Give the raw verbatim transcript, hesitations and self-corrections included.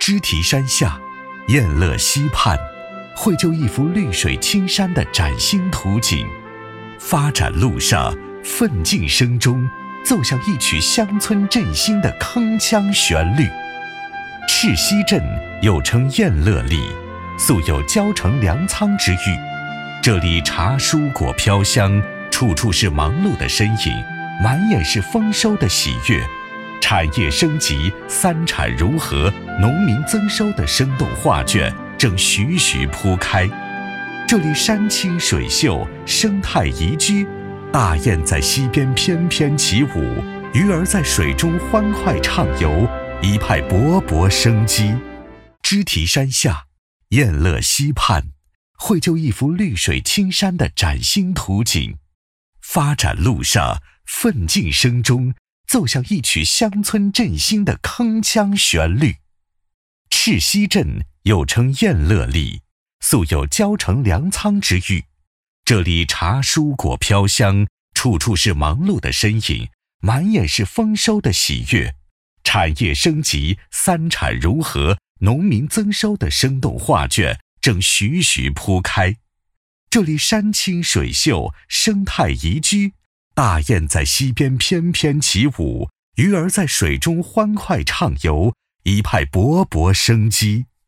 支提山下，燕乐溪畔，绘就一幅绿水青山的崭新图景。发展路上，奋进声中，奏响一曲乡村振兴的铿锵旋律。赤溪镇又称燕乐里，素有交城粮仓之誉。这里茶蔬果飘香，处处是忙碌的身影，满眼是丰收的喜悦。产业升级，三产如河，农民增收的生动画卷正徐徐铺开。这里山清水秀，生态宜居，大雁在溪边翩翩起舞，鱼儿在水中欢快畅游，一派勃勃生机。支提山下，燕乐溪畔，绘就一幅绿水青山的崭新图景。发展路上，奋进声中，奏响一曲乡村振兴的铿锵旋律。赤溪镇又称燕乐里，素有交城粮仓之誉。这里茶蔬果飘香，处处是忙碌的身影，满眼是丰收的喜悦。产业升级，三产如河，农民增收的生动画卷正徐徐铺开。这里山清水秀，生态宜居，大雁在溪边翩翩起舞，鱼儿在水中欢快畅游，一派勃勃生机。